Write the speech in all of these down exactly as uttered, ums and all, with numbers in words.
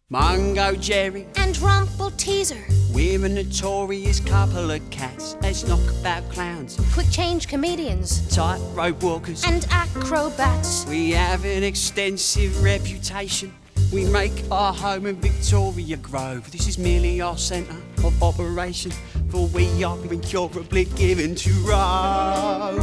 Mungo Jerry and Rumpleteazer. We're a notorious couple of cats. Let's knock about clowns, Quick change comedians tightrope walkers, and acrobats. we have an extensive reputation. We make our home in Victoria Grove. This is merely our centre of operation, for we are incurably given to rove.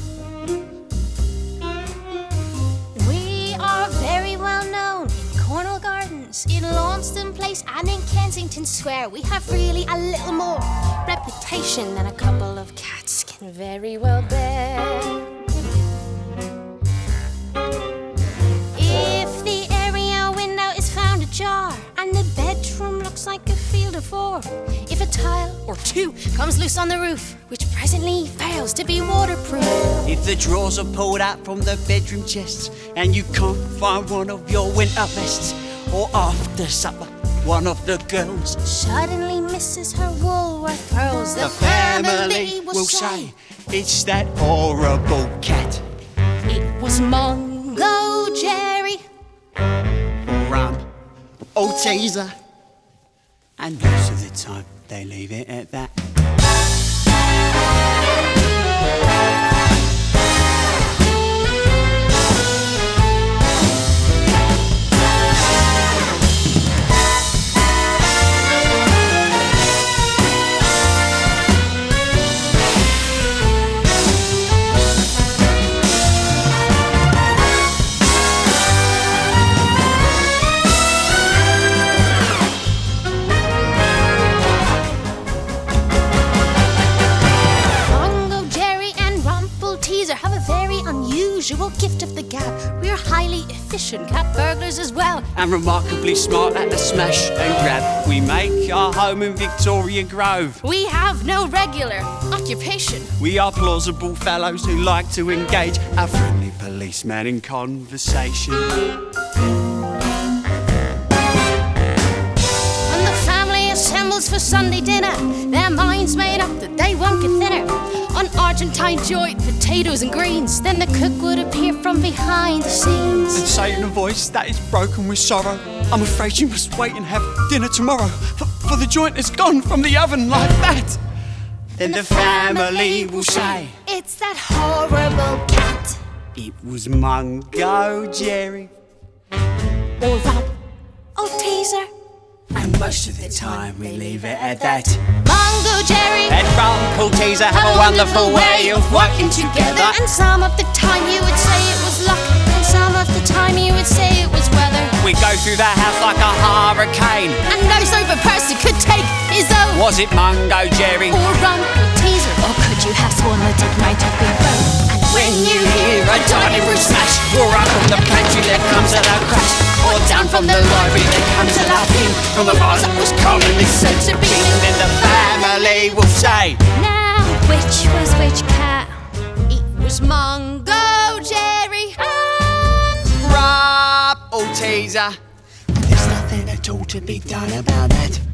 We are very well known in Cornwall Gardens, in Launceston Place and in Kensington Square. We have really a little more reputation than a couple of cats can very well bear. If the area window is found ajar and the bedroom looks like a field of four, if a tile or two comes loose on the roof, which presently fails to be waterproof, If the drawers are pulled out from the bedroom chests and you can't find one of your winter vests, or after supper one of the girls suddenly misses her Woolworth pearls, the, the family will say it's that horrible cat. it was Mungo Jerry. Rumpleteazer. And most of the time they leave it at that. Mungo Jerry and Rumpleteazer have a very unusual gift of the gab. We're highly efficient cat burglars as well. And remarkably smart at the smash and grab. We make our home in Victoria Grove. We have no regular occupation. We are plausible fellows who like to engage a friendly policeman in conversation. When the family assembles for Sunday dinner, their minds made up that they won't get thinner on Argentine joint, potatoes and greens. Then the cook would appear from behind the And scenes. say in a voice that is broken with sorrow, I'm afraid you must wait and have dinner tomorrow, for, for the joint is gone from the oven like that. Then the family will say It's that horrible cat. it was Mungo Jerry. Or Rumpleteazer. And most of the time we leave it at that. Mungo Jerry And Rumpleteazer have a wonderful way of working together. And some of the time you would say it was luck, and some of the time you would say it was weather. We go through the house like a hurricane. And no sober person could take his own. Was it Mungo Jerry? Or Rumpleteazer. Or could you have sworn that it might have been both? And When you hear a dining room smash, or up from the pantry there comes a loud crash, or down from the library there comes a loud peal from the vase that was commonly said to be, then the family will say, now, which was which cat? It was Mungo Jerry and Rumpleteazer. There's nothing at all to be done about that.